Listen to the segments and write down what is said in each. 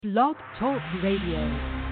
Blog Talk Radio.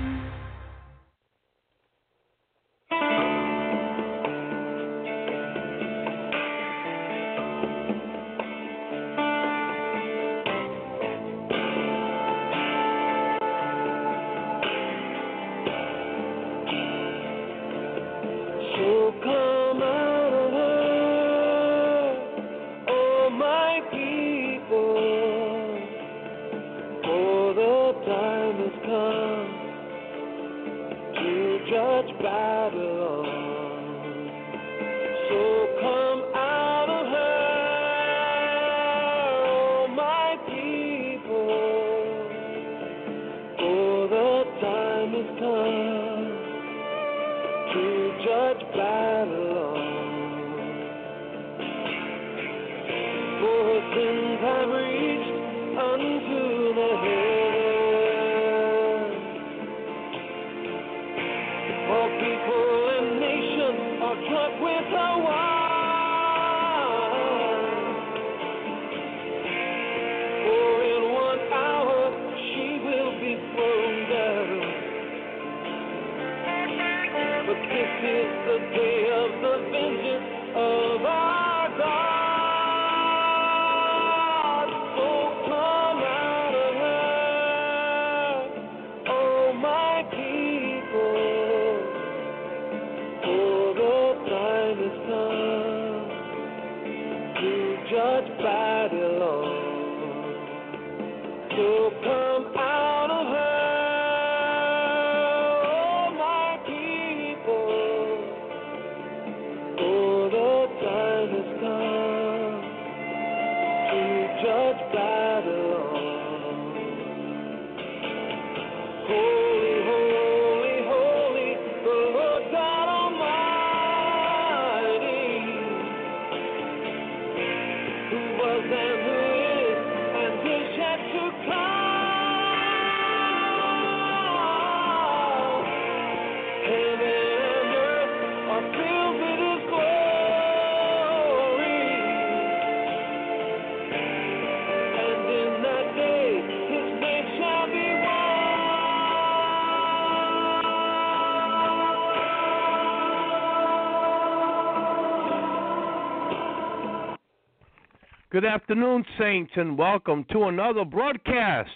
Good afternoon, Saints, and welcome to another broadcast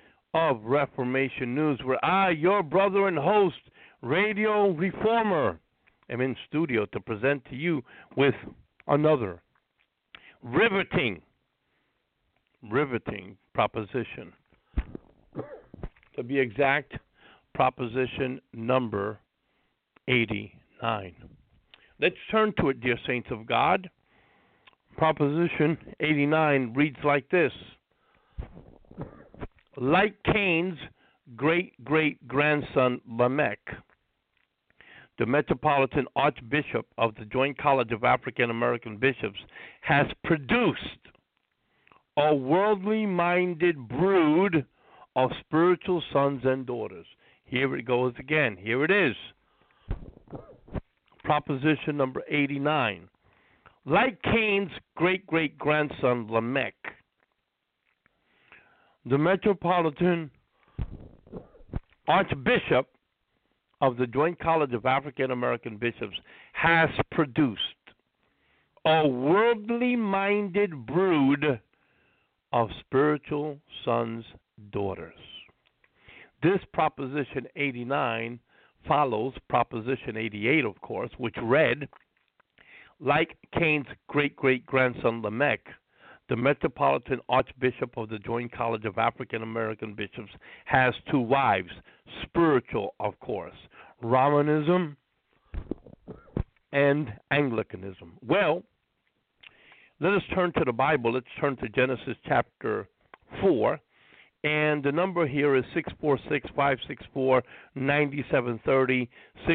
of Reformation News, where I, your brother and host, Radio Reformer, am in studio to present to you with another riveting proposition. To be exact, proposition number 89. Let's turn to it, dear Saints of God. Proposition 89 reads like this. Like Cain's great-great-grandson Lamech, the Metropolitan Archbishop of the Joint College of African American Bishops has produced a worldly-minded brood of spiritual sons and daughters. Here it goes again. Here it is. Proposition number 89. Like Cain's great-great-grandson Lamech, the Metropolitan Archbishop of the Joint College of African American Bishops has produced a worldly-minded brood of spiritual sons, daughters. This Proposition 89 follows Proposition 88, of course, which read, like Cain's great-great-grandson Lamech, the Metropolitan Archbishop of the Joint College of African American Bishops has two wives, spiritual, of course, Romanism and Anglicanism. Well, let us turn to the Bible. Let's turn to Genesis chapter 4. And the number here is 646-564-9730,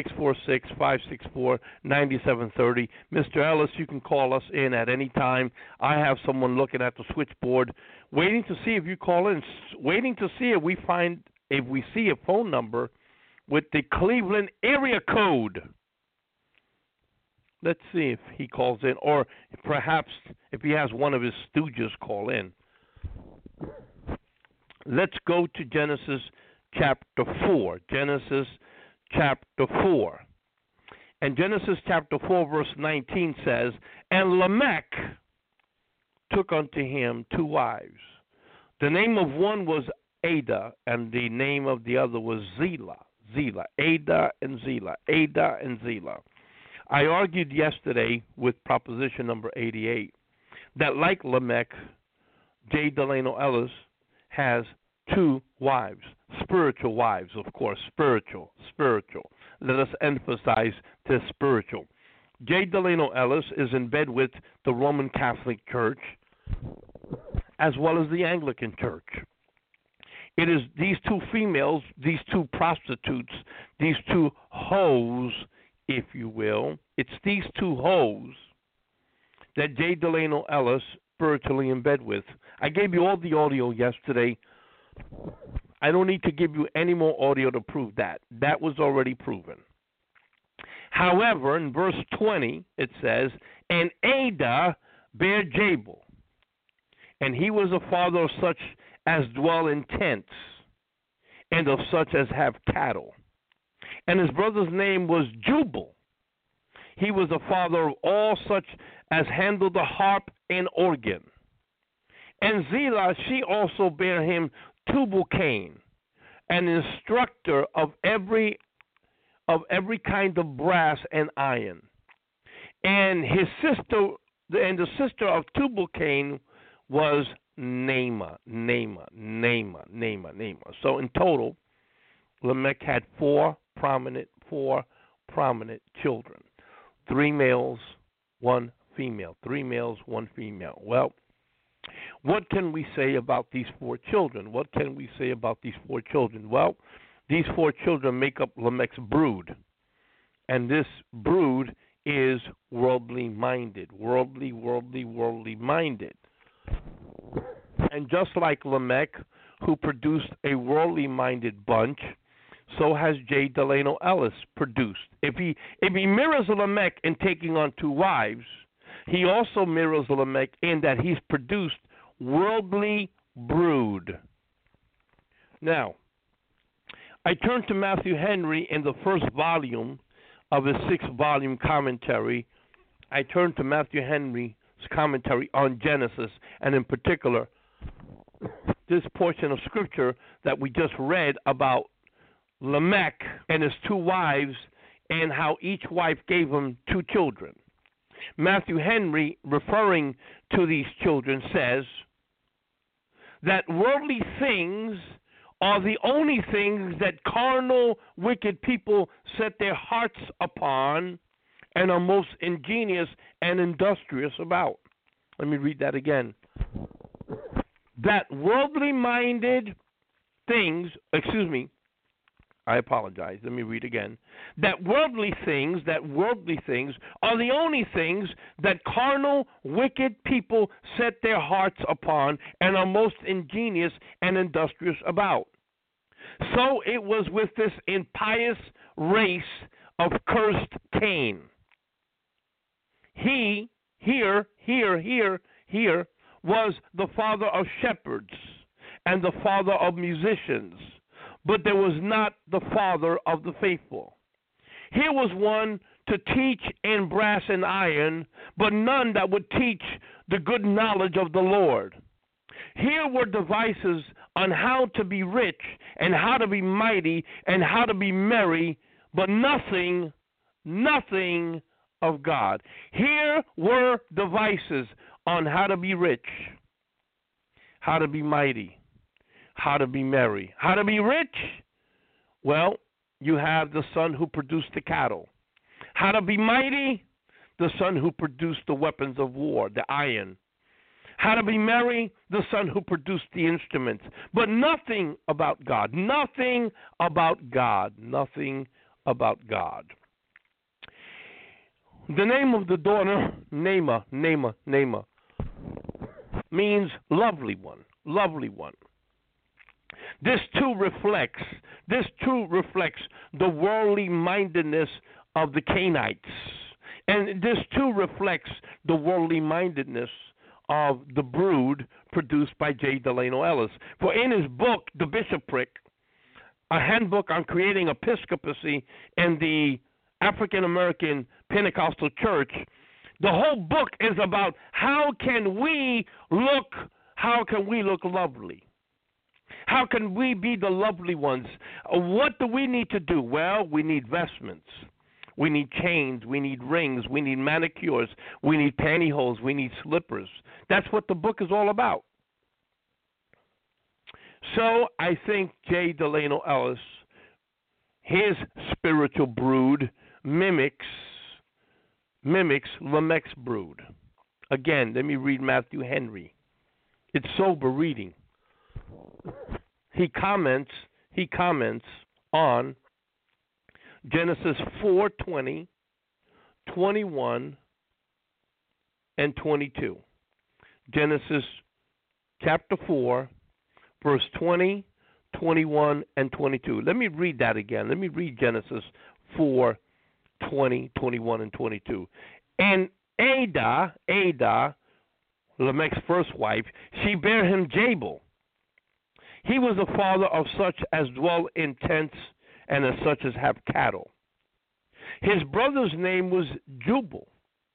646-564-9730. Mr. Ellis, you can call us in at any time. I have someone looking at the switchboard, waiting to see if you call in, waiting to see if we see a phone number with the Cleveland area code. Let's see if he calls in, or perhaps if he has one of his stooges call in. Let's go to Genesis chapter 4. Genesis chapter 4. And Genesis chapter 4, verse 19 says, And Lamech took unto him 2 wives. The name of one was Ada, and the name of the other was Zillah. Ada and Zillah. I argued yesterday with proposition number 88 that, like Lamech, J. Delano Ellis has 2 wives, spiritual wives, of course, spiritual. Let us emphasize the spiritual. J. Delano Ellis is in bed with the Roman Catholic Church as well as the Anglican Church. It is these 2 females, these 2 prostitutes, these 2 hoes, if you will. It's these 2 hoes that J. Delano Ellis spiritually in bed with. I gave you all the audio yesterday. I don't need to give you any more audio to prove that. That was already proven. However, in verse 20, it says, And Ada bare Jabal, and he was a father of such as dwell in tents, and of such as have cattle. And his brother's name was Jubal. He was the father of all such as handle the harp and organ. And Zillah, she also bare him Tubal-Cain, an instructor of every kind of brass and iron. And his sister, and the sister of Tubal-Cain was Naamah. So in total, Lamech had 4 prominent children. 3 males, 1 female. 3 males, 1 female. Well, what can we say about these 4 children? Well, these 4 children make up Lamech's brood. And this brood is worldly minded. Worldly minded. And just like Lamech, who produced a worldly minded bunch, so has J. Delano Ellis produced. If he mirrors Lamech in taking on 2 wives, he also mirrors Lamech in that he's produced worldly brood. Now, I turn to Matthew Henry in the first volume of his 6-volume commentary. I turn to Matthew Henry's commentary on Genesis, and in particular, this portion of scripture that we just read about Lamech and his 2 wives and how each wife gave him 2 children. Matthew Henry, referring to these children, says that worldly things are the only things that carnal, wicked people set their hearts upon and are most ingenious and industrious about. Let me read that again. That worldly-minded things, I apologize. Let me read again. That worldly things are the only things that carnal, wicked people set their hearts upon and are most ingenious and industrious about. So it was with this impious race of cursed Cain. He, here, was the father of shepherds and the father of musicians, but there was not the father of the faithful. Here was one to teach in brass and iron, but none that would teach the good knowledge of the Lord. Here were devices on how to be rich and how to be mighty and how to be merry, but nothing of God. Here were devices on how to be rich, how to be mighty, how to be merry. How to be rich? Well, you have the son who produced the cattle. How to be mighty? The son who produced the weapons of war, the iron. How to be merry? The son who produced the instruments. But nothing about God. Nothing about God. The name of the daughter, Naamah, means lovely one. This too reflects the worldly mindedness of the Cainites. And this too reflects the worldly mindedness of the brood produced by J. Delano Ellis. For in his book, The Bishopric, a handbook on creating episcopacy in the African American Pentecostal Church, the whole book is about how can we look lovely? How can we be the lovely ones? What do we need to do? Well, we need vestments. We need chains. We need rings. We need manicures. We need pantyhose. We need slippers. That's what the book is all about. So I think J. Delano Ellis, his spiritual brood, mimics Lamech's brood. Again, let me read Matthew Henry. It's sober reading. He comments on Genesis 4:20, 21, and 22. Genesis chapter 4, verse 20, 21, and 22. Let me read that again. Let me read Genesis 4, 20, 21, and 22. And Ada, Lamech's first wife, she bare him Jabal. He was the father of such as dwell in tents and of such as have cattle. His brother's name was Jubal.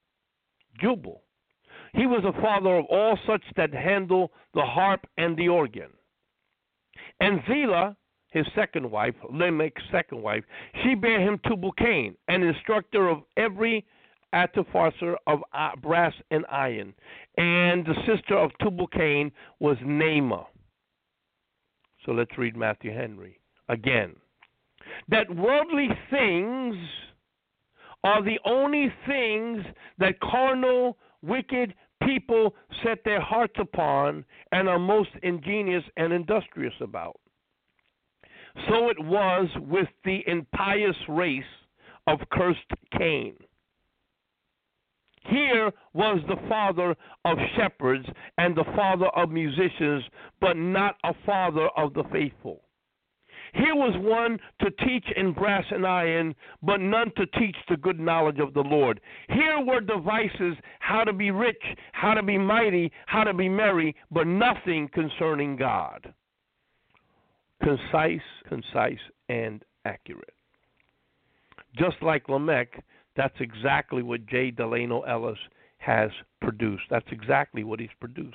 He was the father of all such that handle the harp and the organ. And Zillah, his second wife, Lamech's second wife, she bare him Tubal-Cain, an instructor of every artificer of brass and iron. And the sister of Tubal-Cain was Naamah. So let's read Matthew Henry again. That worldly things are the only things that carnal, wicked people set their hearts upon and are most ingenious and industrious about. So it was with the impious race of cursed Cain. Here was the father of shepherds and the father of musicians, but not a father of the faithful. Here was one to teach in brass and iron, but none to teach the good knowledge of the Lord. Here were devices how to be rich, how to be mighty, how to be merry, but nothing concerning God. Concise, and accurate. Just like Lamech, that's exactly what J. Delano Ellis has produced. That's exactly what he's produced.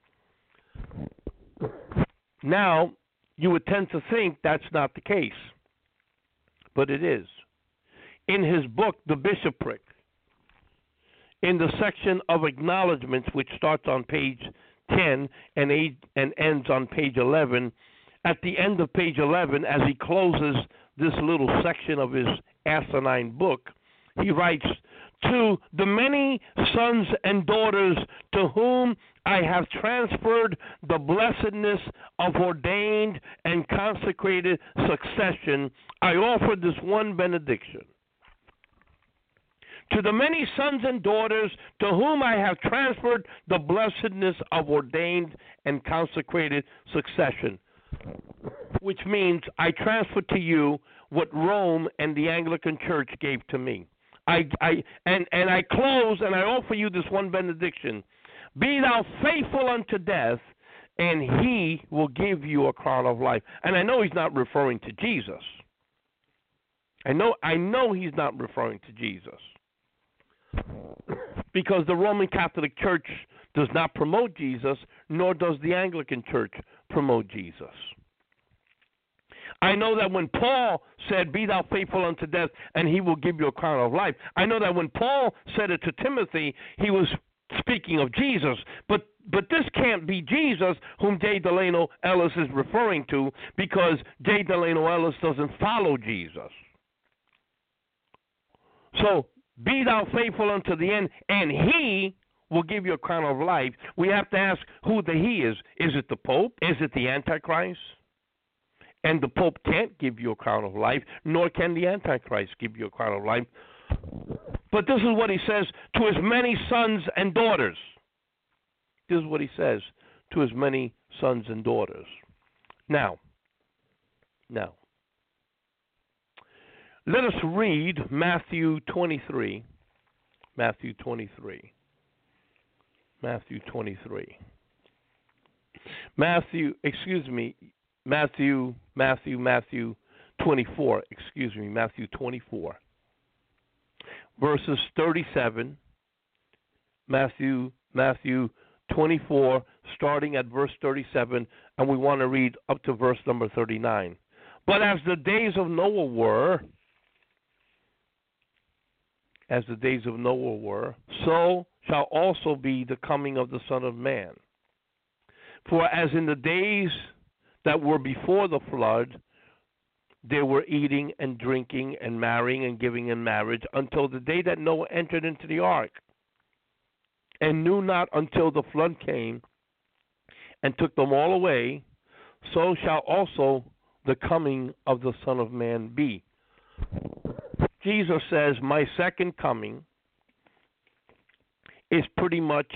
Now, you would tend to think that's not the case, but it is. In his book, The Bishopric, in the section of acknowledgments, which starts on page 10 and ends on page 11, at the end of page 11, as he closes this little section of his asinine book, he writes, to the many sons and daughters to whom I have transferred the blessedness of ordained and consecrated succession, I offer this one benediction. To the many sons and daughters to whom I have transferred the blessedness of ordained and consecrated succession, which means I transfer to you what Rome and the Anglican Church gave to me. I close and I offer you this one benediction. Be thou faithful unto death, and he will give you a crown of life. And I know he's not referring to Jesus. I know he's not referring to Jesus. Because the Roman Catholic Church does not promote Jesus, nor does the Anglican Church promote Jesus. I know that when Paul said, be thou faithful unto death, and he will give you a crown of life. I know that when Paul said it to Timothy, he was speaking of Jesus. But this can't be Jesus whom J. Delano Ellis is referring to, because J. Delano Ellis doesn't follow Jesus. So, be thou faithful unto the end, and he will give you a crown of life. We have to ask who the he is. Is it the Pope? Is it the Antichrist? And the Pope can't give you a crown of life, nor can the Antichrist give you a crown of life. But this is what he says to his many sons and daughters. This is what he says to his many sons and daughters. Now, let us read Matthew 23. Matthew 23. Matthew 23. Matthew 24. Matthew 24. Verses 37. Matthew 24, starting at verse 37, and we want to read up to verse number 39. But as the days of Noah were, so shall also be the coming of the Son of Man. For as in the days that were before the flood, they were eating and drinking and marrying and giving in marriage until the day that Noah entered into the ark, and knew not until the flood came and took them all away, so shall also the coming of the Son of Man be. Jesus says, my second coming is pretty much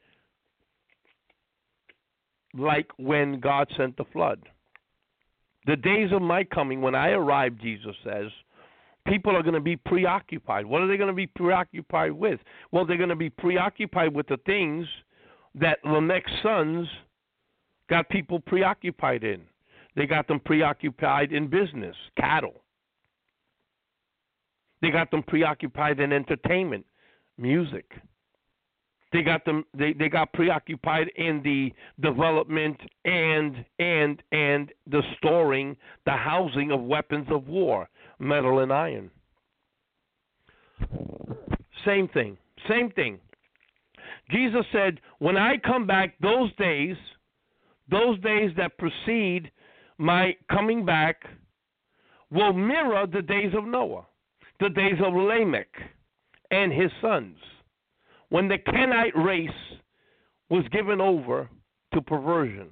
like when God sent the flood. The days of my coming, when I arrive, Jesus says, people are going to be preoccupied. What are they going to be preoccupied with? Well, they're going to be preoccupied with the things that Lamech's sons got people preoccupied in. They got them preoccupied in business, cattle. They got them preoccupied in entertainment, music. They got preoccupied in the development and the storing, the housing of weapons of war, metal and iron. Same thing. Jesus said, when I come back, those days that precede my coming back will mirror the days of Noah, the days of Lamech and his sons, when the Kenite race was given over to perversion.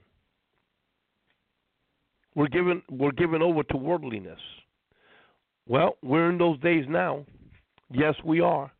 We're given over to worldliness. Well, we're in those days now. Yes, we are.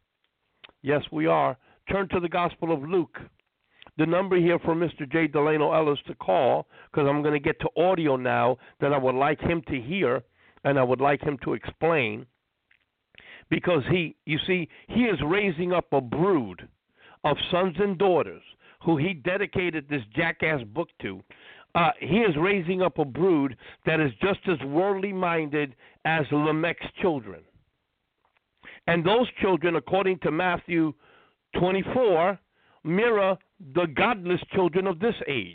Turn to the Gospel of Luke. The number here for Mr. J. Delano Ellis to call, because I'm going to get to audio now that I would like him to hear and I would like him to explain. Because he is raising up a brood of sons and daughters who he dedicated this jackass book to. He is raising up a brood that is just as worldly minded as Lamech's children. And those children, according to Matthew 24, mirror the godless children of this age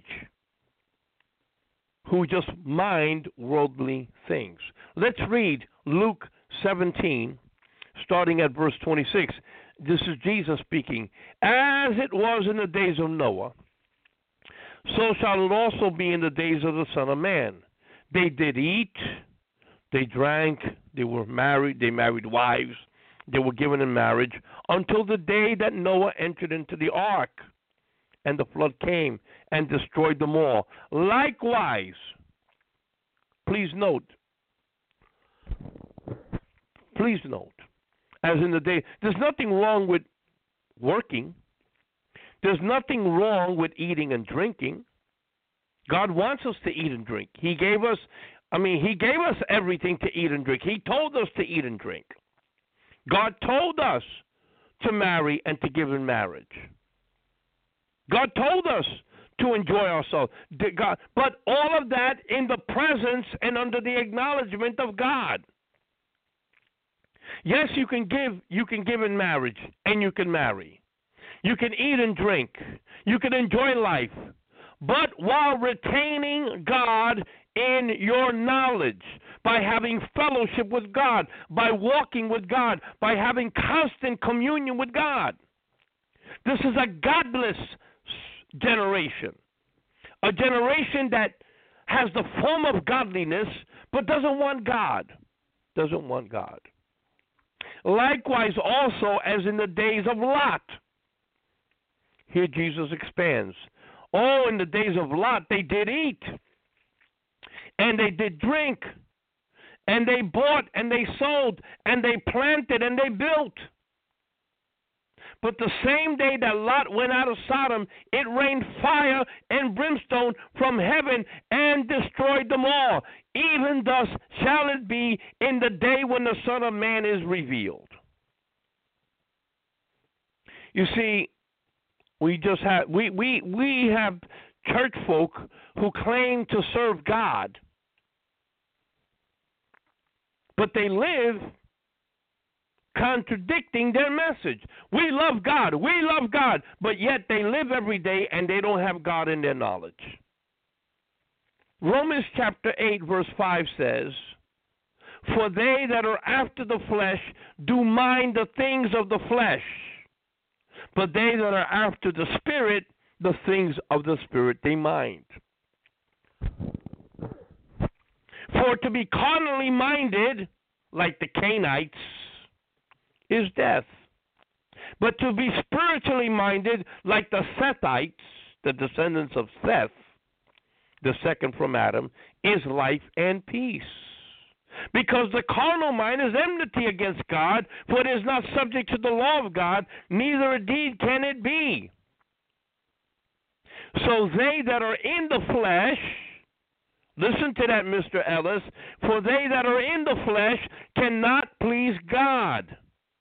who just mind worldly things. Let's read Luke 17, starting at verse 26. This is Jesus speaking. As it was in the days of Noah, so shall it also be in the days of the Son of Man. They did eat, they drank, they were married, they married wives, they were given in marriage, until the day that Noah entered into the ark, and the flood came and destroyed them all. Likewise, please note, as in the day, there's nothing wrong with working. There's nothing wrong with eating and drinking. God wants us to eat and drink. He gave us everything to eat and drink. He told us to eat and drink. God told us to marry and to give in marriage. God told us to enjoy ourselves. But all of that in the presence and under the acknowledgement of God. Yes, you can give in marriage and you can marry. You can eat and drink. You can enjoy life. But while retaining God in your knowledge, by having fellowship with God, by walking with God, by having constant communion with God. This is a godless generation. A generation that has the form of godliness but doesn't want God. Likewise also as in the days of Lot. Here Jesus expands. Oh, in the days of Lot, they did eat, and they did drink, and they bought, and they sold, and they planted, and they built. But the same day that Lot went out of Sodom, it rained fire and brimstone from heaven and destroyed them all. Even thus shall it be in the day when the Son of Man is revealed. You see, We just have we have church folk who claim to serve God, but they live contradicting their message. We love God, but yet they live every day and they don't have God in their knowledge. Romans chapter 8 verse 5 says, "For they that are after the flesh do mind the things of the flesh, but they that are after the Spirit, the things of the Spirit they mind. For to be carnally minded, like the Cainites, is death. But to be spiritually minded, like the Sethites, the descendants of Seth, the second from Adam, is life and peace. Because the carnal mind is enmity against God, for it is not subject to the law of God, neither indeed can it be. So they that are in the flesh," listen to that, Mr. Ellis, "for they that are in the flesh cannot please God."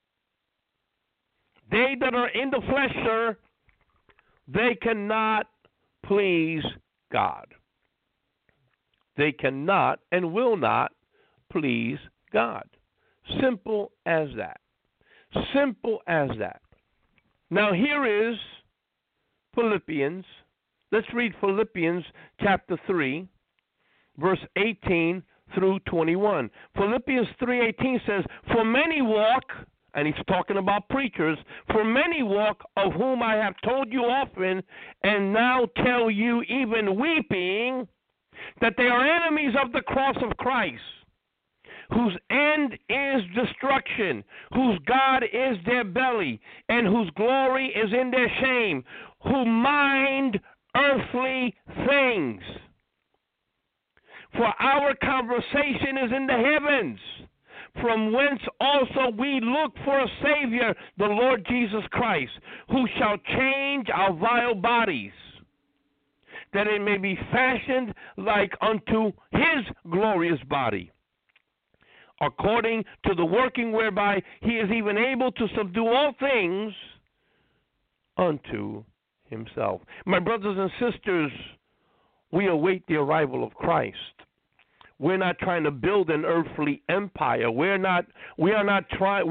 They that are in the flesh, sir, they cannot please God. They cannot and will not please God. Simple as that. Simple as that. Now here is Philippians. Let's read Philippians chapter 3, verse 18 through 21. Philippians 3:18 says, "For many walk," and he's talking about preachers, "for many walk, of whom I have told you often, and now tell you even weeping, that they are enemies of the cross of Christ, whose end is destruction, whose God is their belly, and whose glory is in their shame, who mind earthly things. For our conversation is in the heavens, from whence also we look for a Savior, the Lord Jesus Christ, who shall change our vile bodies, that it may be fashioned like unto his glorious body, according to the working whereby he is even able to subdue all things unto himself." My brothers and sisters, we await the arrival of Christ. We're not trying to build an earthly empire. We are not like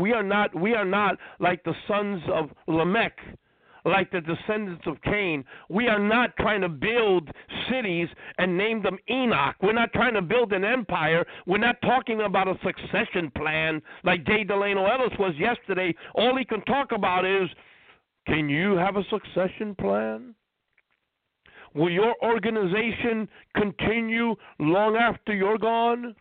the sons of Lamech, like the descendants of Cain. We are not trying to build cities and name them Enoch. We're not trying to build an empire. We're not talking about a succession plan like J. Delano Ellis was yesterday. All he can talk about is, can you have a succession plan? Will your organization continue long after you're gone?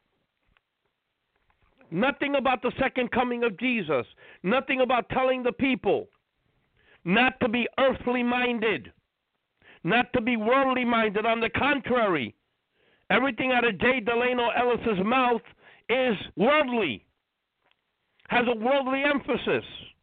Nothing about the second coming of Jesus. Nothing about telling the people not to be earthly minded, not to be worldly minded. On the contrary, everything out of J. Delano Ellis's mouth is worldly, has a worldly emphasis.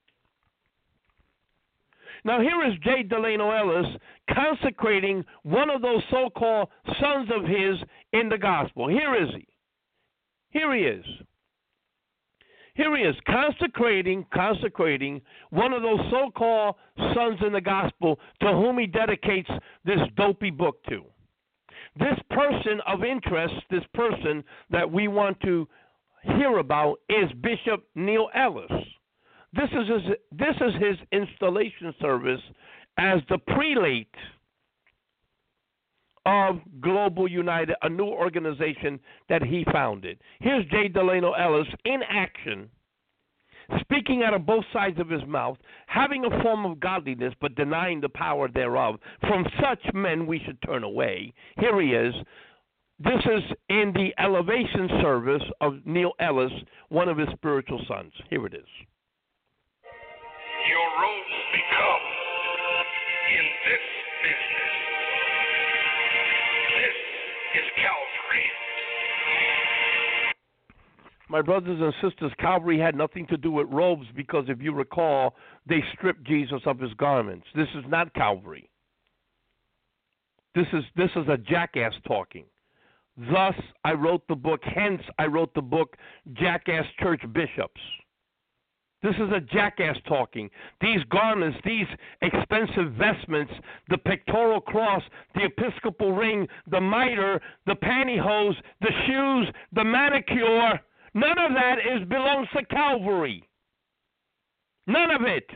Now here is J. Delano Ellis consecrating one of those so-called sons of his in the gospel. Here is he. Here he is. Here he is consecrating one of those so-called sons in the gospel to whom he dedicates this dopey book to. This person of interest, this person that we want to hear about, is Bishop Neil Ellis. This is his installation service as the prelate of Global United, a new organization that he founded. Here's J. Delano Ellis in action, speaking out of both sides of his mouth, having a form of godliness but denying the power thereof. From such men we should turn away. Here he is. This is in the elevation service of Neil Ellis, one of his spiritual sons. Here it is. Your robes become in this business. This is Calvary. My brothers and sisters, Calvary had nothing to do with robes because, if you recall, they stripped Jesus of his garments. This is not Calvary. This is a jackass talking. Thus, I wrote the book. Hence, I wrote the book, Jackass Church Bishops. This is a jackass talking. These garments, these expensive vestments, the pectoral cross, the episcopal ring, the mitre, the pantyhose, the shoes, the manicure, none of that belongs to Calvary. None of it.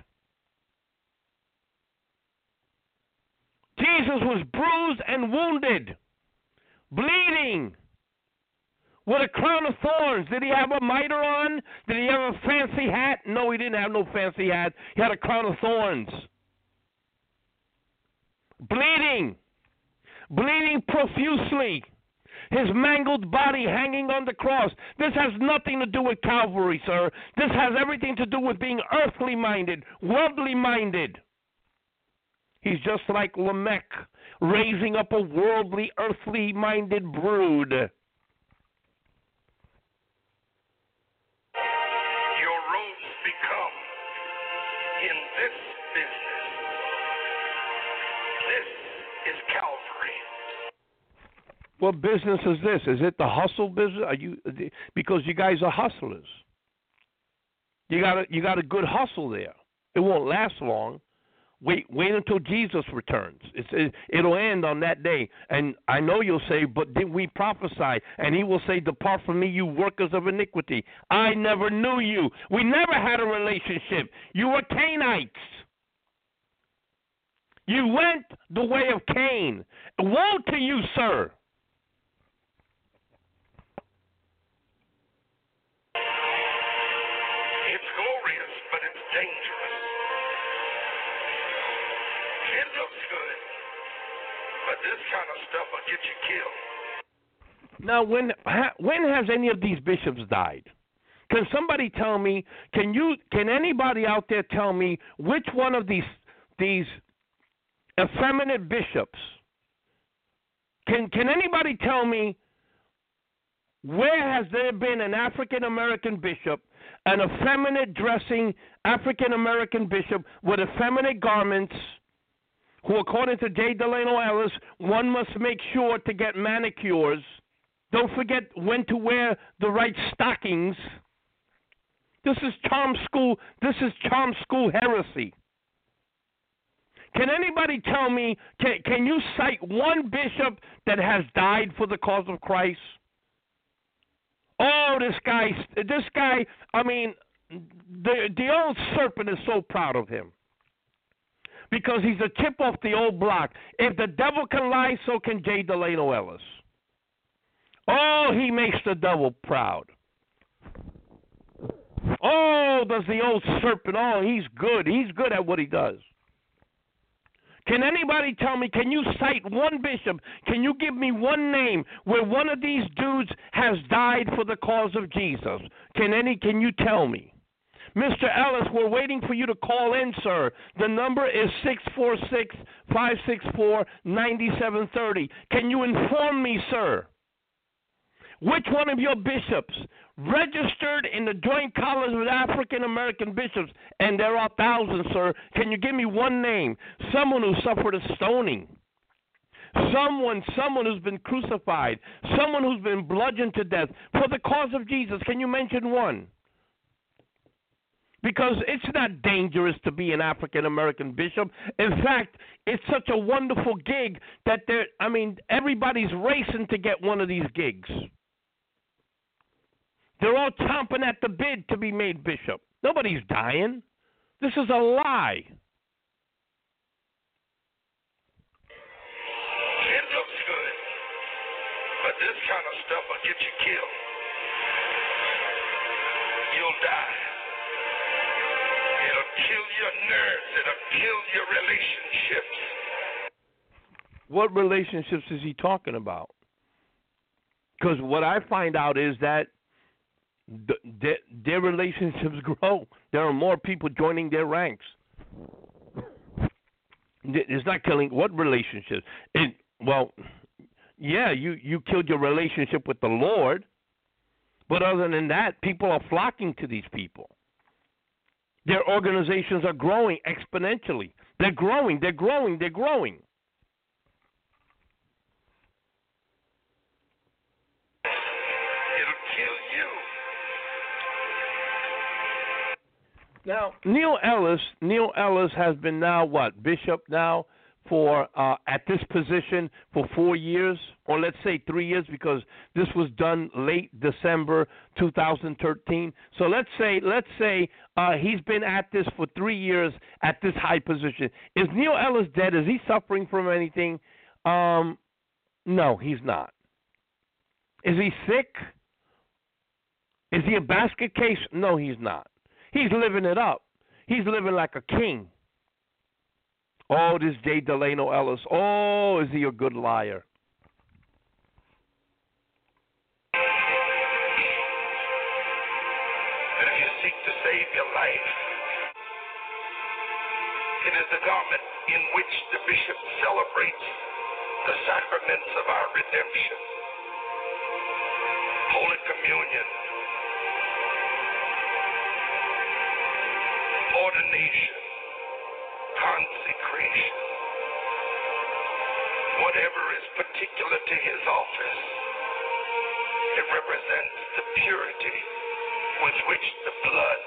Jesus was bruised and wounded, bleeding, with a crown of thorns. Did he have a mitre on? Did he have a fancy hat? No, he didn't have no fancy hat. He had a crown of thorns. Bleeding profusely. His mangled body hanging on the cross. This has nothing to do with Calvary, sir. This has everything to do with being earthly minded, worldly minded. He's just like Lamech, raising up a worldly, earthly minded brood. In this business, this is Calvary. What business is this? Is it the hustle business? Because you guys are hustlers. You got a good hustle there. It won't last long. Wait until Jesus returns. It'll end on that day. And I know you'll say, but did we prophesy? And he will say, depart from me, you workers of iniquity. I never knew you. We never had a relationship. You were Cainites. You went the way of Cain. Woe to you, sir. It's glorious, but it's dangerous. It looks good, but this kind of stuff will get you killed. Now, when has any of these bishops died? Can somebody tell me? Can anybody out there tell me which one of these effeminate bishops? Can anybody tell me where has there been an African American bishop, an effeminate dressing African American bishop with effeminate garments? Who, according to J. Delano Ellis, one must make sure to get manicures. Don't forget when to wear the right stockings. This is charm school. This is charm school heresy. Can anybody tell me? Can you cite one bishop that has died for the cause of Christ? Oh, this guy. I mean, the old serpent is so proud of him. Because he's a chip off the old block. If the devil can lie, so can J. Delano Ellis. Oh, he makes the devil proud. Oh, does the old serpent. Oh, he's good. He's good at what he does. Can anybody tell me, can you cite one bishop? Can you give me one name where one of these dudes has died for the cause of Jesus? Can you tell me? Mr. Ellis, we're waiting for you to call in, sir. The number is 646-564-9730. Can you inform me, sir, which one of your bishops registered in the Joint College of African American Bishops, and there are thousands, sir, can you give me one name? Someone who suffered a stoning. Someone who's been crucified. Someone who's been bludgeoned to death for the cause of Jesus. Can you mention one? Because it's not dangerous to be an African American bishop. In fact, it's such a wonderful gig that everybody's racing to get one of these gigs. They're all chomping at the bid to be made bishop. Nobody's dying. This is a lie. It looks good, but this kind of stuff will get you killed. You'll die. It'll kill your nerves. It'll kill your relationships. What relationships is he talking about? Because what I find out is that their relationships grow. There are more people joining their ranks. It's not killing. What relationships? You killed your relationship with the Lord. But other than that, people are flocking to these people. Their organizations are growing exponentially. They're growing. They're growing. They're growing. Now, Neil Ellis has been now what, bishop now for at this position for 4 years, or let's say 3 years, because this was done late December 2013. So let's say he's been at this for 3 years at this high position. Is Neil Ellis dead? Is he suffering from anything? No, he's not. Is he sick? Is he a basket case? No, he's not. He's living it up. He's living like a king. Oh, this J. Delano Ellis. Oh, is he a good liar? And if you seek to save your life, it is the garment in which the bishop celebrates the sacraments of our redemption. Holy Communion, ordination, consecration, whatever is particular to his office, it represents the purity with which the blood,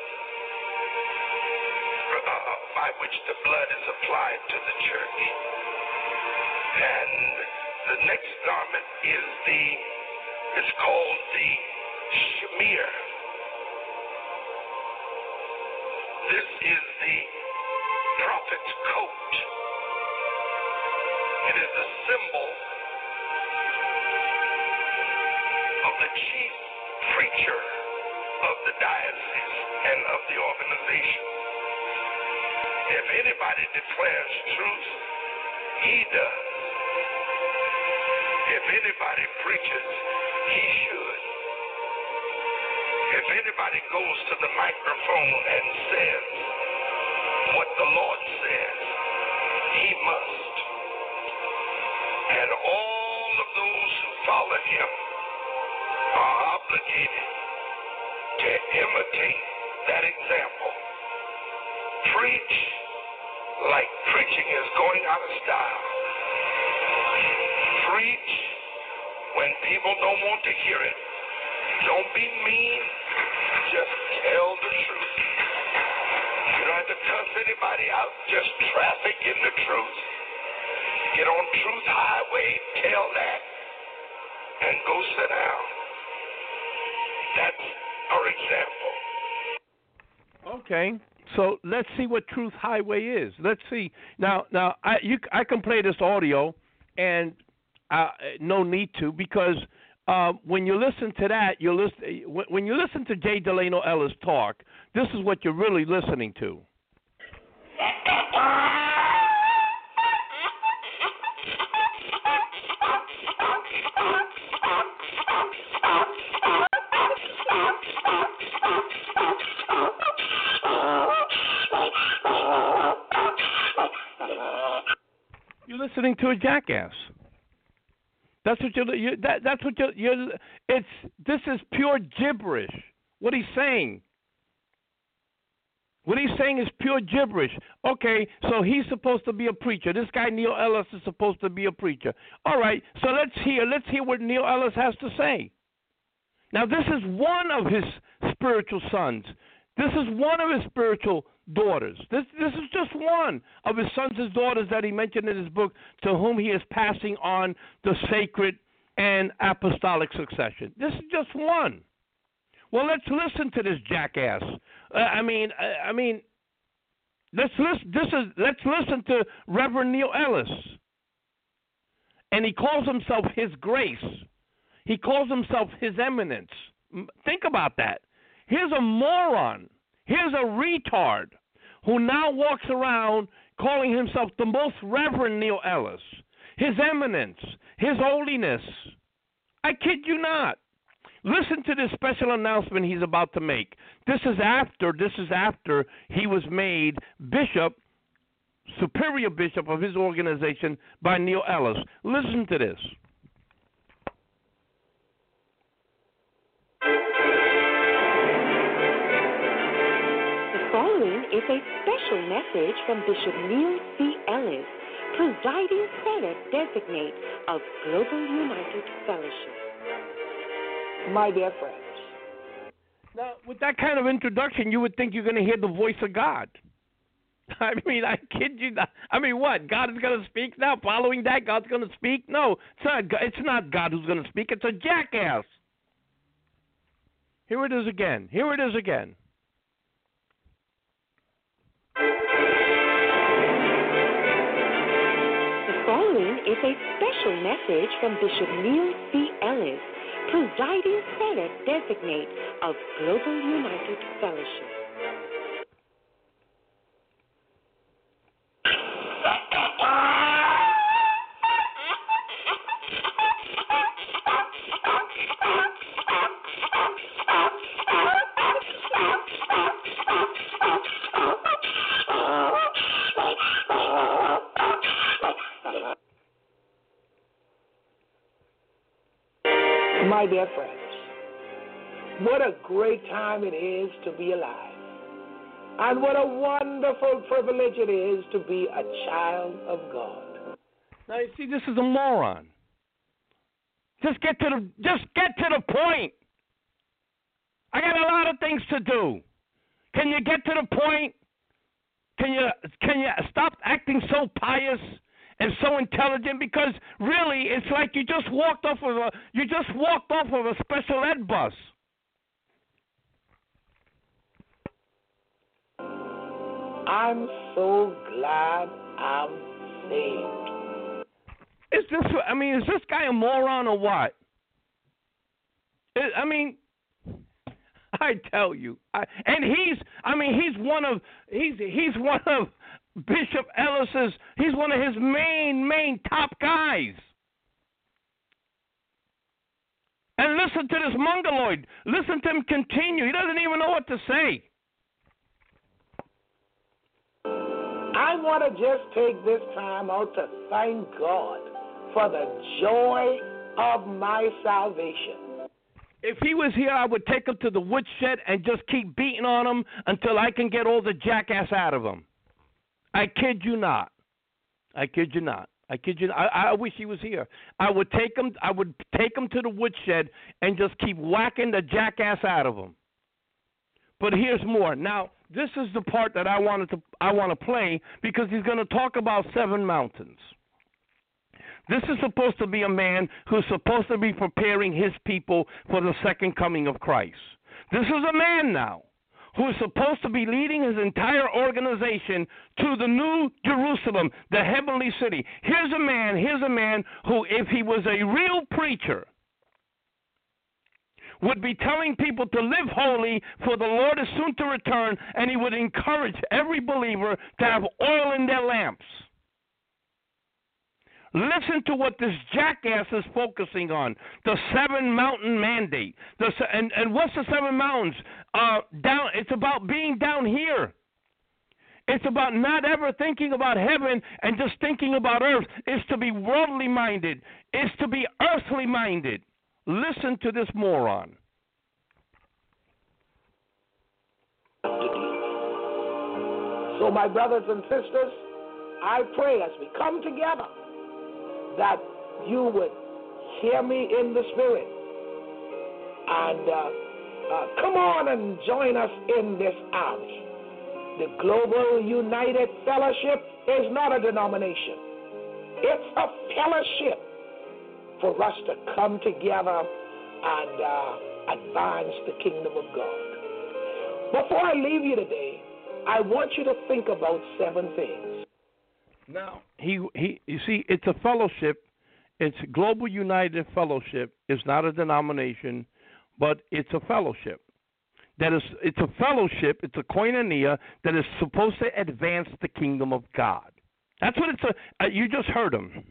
by which the blood is applied to the church. And the next garment is called the shamir. This is the prophet's coat. It is the symbol of the chief preacher of the diocese and of the organization. If anybody declares truth, he does. If anybody preaches, he should. If anybody goes to the microphone and says what the Lord says, he must. And all of those who follow him are obligated to imitate that example. Preach like preaching is going out of style. Preach when people don't want to hear it. Don't be mean. Just tell the truth. You don't have to cuss anybody out. Just traffic in the truth. Get on Truth Highway, tell that, and go sit down. That's our example. Okay. So let's see what Truth Highway is. Let's see. Now I can play this audio, and no need to, because when you listen to that, when you listen to J. Delano Ellis talk, this is what you're really listening to. You're listening to a jackass. That's what this is pure gibberish. What he's saying. What he's saying is pure gibberish. Okay, so he's supposed to be a preacher. This guy Neil Ellis is supposed to be a preacher. All right, so let's hear what Neil Ellis has to say. Now, this is one of his spiritual sons. This is one of his spiritual daughters. This is just one of his sons and daughters that he mentioned in his book, to whom he is passing on the sacred and apostolic succession. This is just one. Well, let's listen to this jackass. Let's listen to Reverend Neil Ellis, and he calls himself His Grace. He calls himself His Eminence. Think about that. Here's a moron. Here's a retard who now walks around calling himself the Most Reverend Neil Ellis, His Eminence, His Holiness. I kid you not. Listen to this special announcement he's about to make. This is after he was made bishop, superior bishop of his organization by Neil Ellis. Listen to this. The following is a special message from Bishop Neil C. Ellis, presiding Senate designate of Global United Fellowship. My dear friends, Now, with that kind of introduction, you would think you're going to hear the voice of God. I mean, I kid you not. I mean, what? God is going to speak now? Following that, God's going to speak? No, it's not God who's going to speak. It's a jackass. Here it is again. Here it is again. The following is a special message from Bishop Neil C. Ellis, presiding Senate designate of Global United Fellowship. My dear friends, what a great time it is to be alive. And what a wonderful privilege it is to be a child of God. Now, you see, this is a moron. Just get to the point. I got a lot of things to do. Can you get to the point? Can you stop acting so pious and so intelligent? Because really, it's like you just walked off of a special ed bus. I'm so glad I'm saved. Is this guy a moron or what? I tell you, he's one of Bishop Ellis's. He's one of his main top guys. And listen to this mongoloid. Listen to him continue. He doesn't even know what to say. I want to just take this time out to thank God for the joy of my salvation. If he was here, I would take him to the woodshed and just keep beating on him until I can get all the jackass out of him. I kid you not. I wish he was here. I would take him to the woodshed and just keep whacking the jackass out of him. But here's more. Now, this is the part that I want to play because he's going to talk about 7 mountains. This is supposed to be a man who's supposed to be preparing his people for the second coming of Christ. This is a man now who is supposed to be leading his entire organization to the new Jerusalem, the heavenly city. Here's a man who, if he was a real preacher, would be telling people to live holy, for the Lord is soon to return, and he would encourage every believer to have oil in their lamps. Listen to what this jackass is focusing on, the 7 mountain mandate. And what's the 7 mountains? It's about being down here. It's about not ever thinking about heaven and just thinking about earth. It's to be worldly minded. It's to be earthly minded. Listen to this moron. So, my brothers and sisters, I pray as we come together that you would hear me in the spirit and come on and join us in this army. The Global United Fellowship is not a denomination. It's a fellowship for us to come together and advance the kingdom of God. Before I leave you today, I want you to think about 7 things. Now, you see, it's a fellowship. It's Global United Fellowship. It's not a denomination, but it's a fellowship. It's a fellowship. It's a koinonia that is supposed to advance the kingdom of God. That's what it's. You just heard him.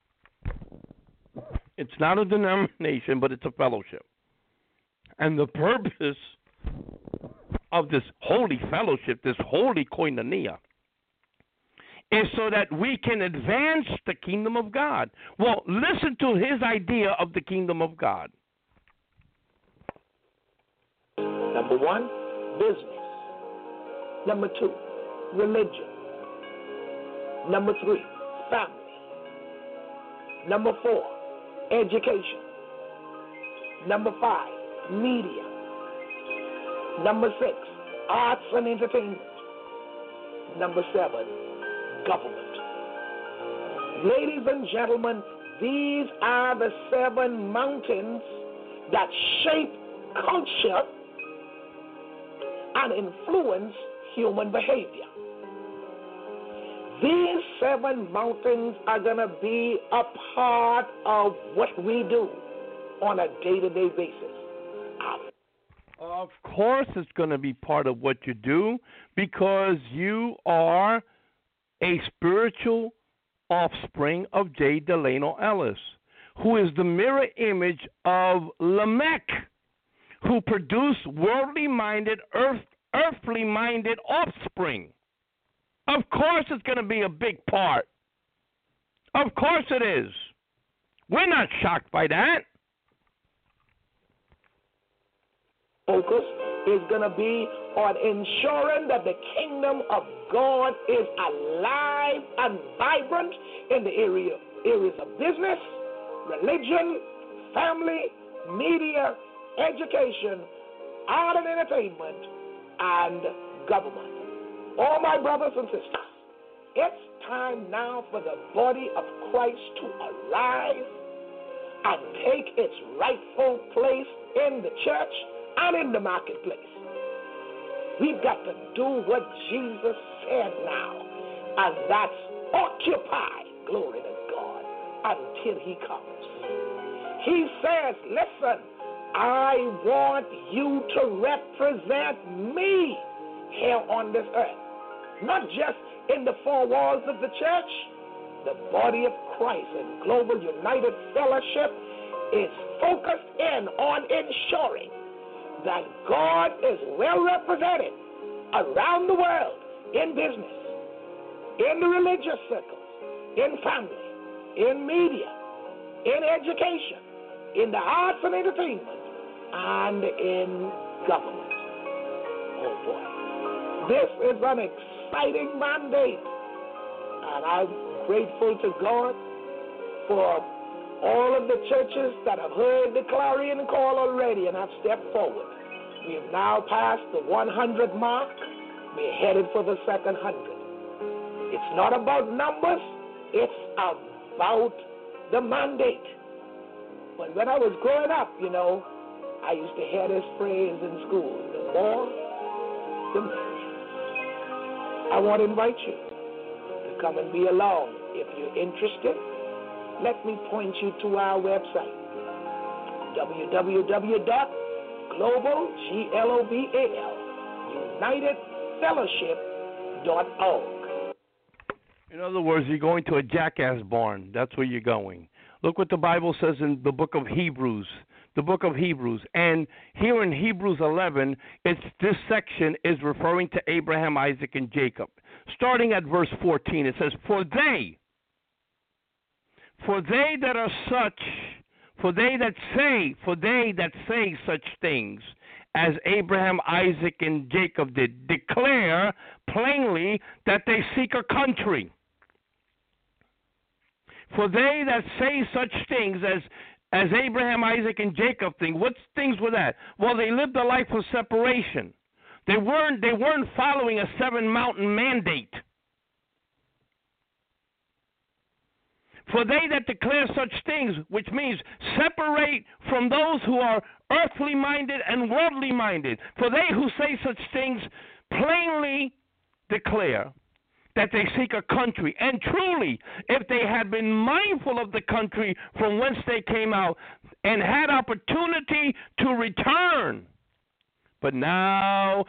It's not a denomination, but it's a fellowship. And the purpose of this holy fellowship, this holy koinonia, is so that we can advance the kingdom of God. Well, listen to his idea of the kingdom of God. Number 1, business. Number 2, religion. Number 3, family. Number 4, education. Number 5, media. Number 6, arts and entertainment. Number 7, government. Ladies and gentlemen, these are the 7 mountains that shape culture and influence human behavior. These 7 mountains are going to be a part of what we do on a day-to-day basis. Of course it's going to be part of what you do, because you are a spiritual offspring of J. Delano Ellis, who is the mirror image of Lamech, who produced worldly-minded, earthly-minded offspring. Of course it's going to be a big part. Of course it is. We're not shocked by that. Focus is going to be on ensuring that the kingdom of God is alive and vibrant in the areas of business, religion, family, media, education, art and entertainment, and government. All my brothers and sisters, it's time now for the body of Christ to arise and take its rightful place in the church and in the marketplace. We've got to do what Jesus said now, and that's occupy, glory to God, until he comes. He says, listen, I want you to represent me here on this earth. Not just in the 4 walls of the church. The body of Christ and Global United Fellowship is focused in on ensuring that God is well represented around the world in business, in the religious circles, in family, in media, in education, in the arts and entertainment, and in government. Oh boy. This is an exciting mandate, and I'm grateful to God for all of the churches that have heard the clarion call already and have stepped forward. We have now passed the 100 mark. We're headed for the second 100. It's not about numbers, it's about the mandate. But when I was growing up, I used to hear this phrase in school: the more, the merrier. I want to invite you to come and be along. If you're interested, let me point you to our website, www.globalunitedfellowship.org. In other words, you're going to a jackass barn. That's where you're going. Look what the Bible says in the book of Hebrews. And here in Hebrews 11, this section is referring to Abraham, Isaac, and Jacob. Starting at verse 14, it says, For they that say such things as Abraham, Isaac, and Jacob did, declare plainly that they seek a country. For they that say such things as Abraham, Isaac, and Jacob think. What things were that? Well, they lived a life of separation. They weren't following a 7-mountain mandate. For they that declare such things, which means separate from those who are earthly minded and worldly minded. For they who say such things plainly declare that they seek a country. And truly, if they had been mindful of the country from whence they came out and had opportunity to return. But now,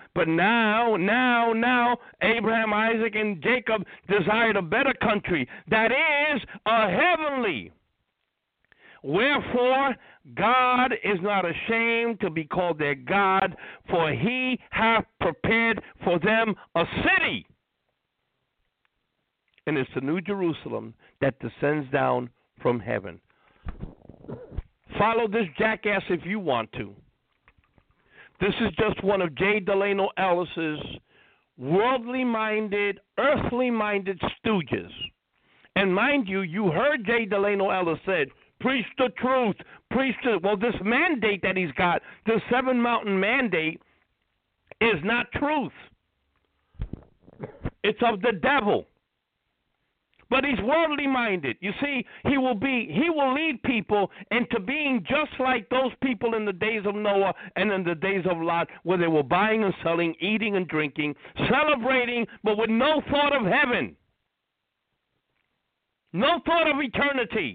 Abraham, Isaac, and Jacob desired a better country, that is, a heavenly. Wherefore, God is not ashamed to be called their God, for he hath prepared for them a city. And it's the New Jerusalem that descends down from heaven. Follow this jackass if you want to. This is just one of J. Delano Ellis's worldly-minded, earthly-minded stooges. And mind you, you heard J. Delano Ellis said, preach the truth, preach the... Well, this mandate that he's got, the 7-mountain mandate, is not truth. It's of the devil. But he's worldly minded. You see, he will lead people into being just like those people in the days of Noah and in the days of Lot, where they were buying and selling, eating and drinking, celebrating, but with no thought of heaven. No thought of eternity.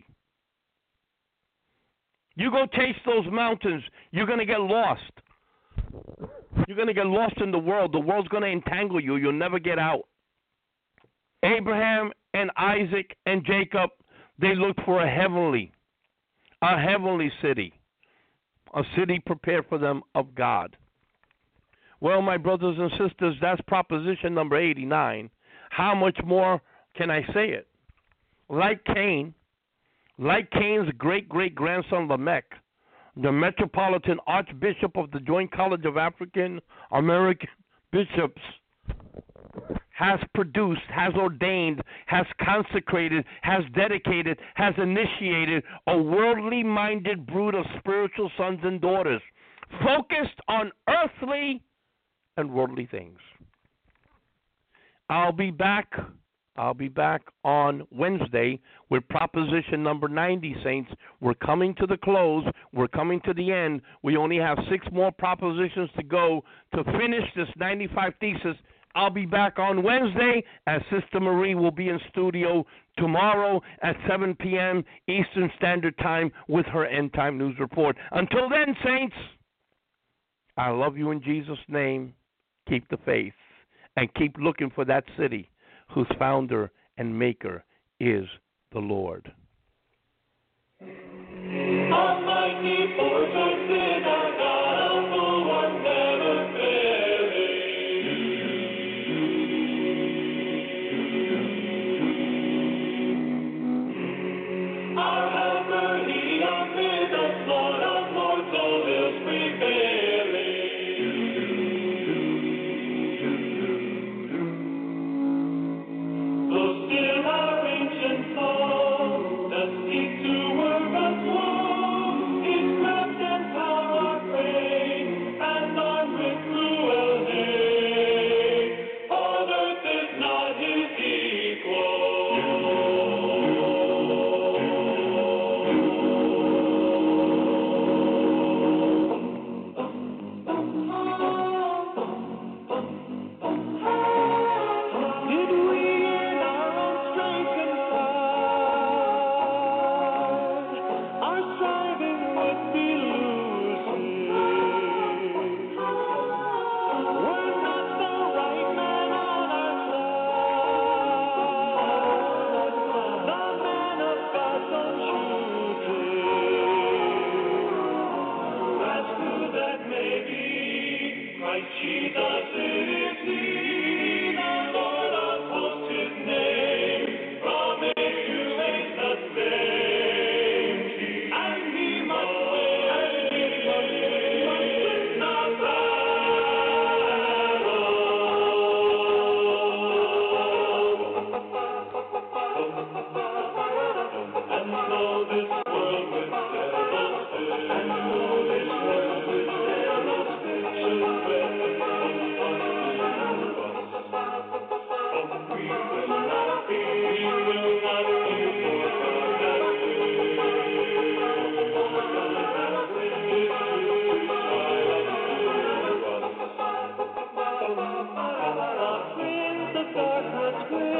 You go chase those mountains, you're going to get lost. You're going to get lost in the world. The world's going to entangle you. You'll never get out. Abraham and Isaac and Jacob, they looked for a heavenly city, a city prepared for them of God. Well, my brothers and sisters, that's proposition number 89. How much more can I say it? Like Cain's great-great-grandson Lamech, the Metropolitan Archbishop of the Joint College of African American Bishops, has produced, has ordained, has consecrated, has dedicated, has initiated a worldly-minded brood of spiritual sons and daughters focused on earthly and worldly things. I'll be back on Wednesday with proposition number 90, saints. We're coming to the close. We're coming to the end. We only have 6 more propositions to go to finish this 95 thesis. I'll be back on Wednesday, as Sister Marie will be in studio tomorrow at 7 p.m. Eastern Standard Time with her End Time News Report. Until then, saints, I love you in Jesus' name. Keep the faith and keep looking for that city whose founder and maker is the Lord. Almighty fortress is our God, a full one never failing. Our helper, he is the Lord of lords, all is prevailing. Though still our ancient song does seek to work us woe, His craft and power are great, and armed with cruel hate. All earth is not His equal. Did we in our own strength confide, our striving would be losing. We're not the right man on our side, the man of God's own choosing. As who that may be, Christ Jesus is He, the Lord of hosts His name, from age to age the same. And He must win the battle. And though this world with devils fill, should we will not be, the darkness will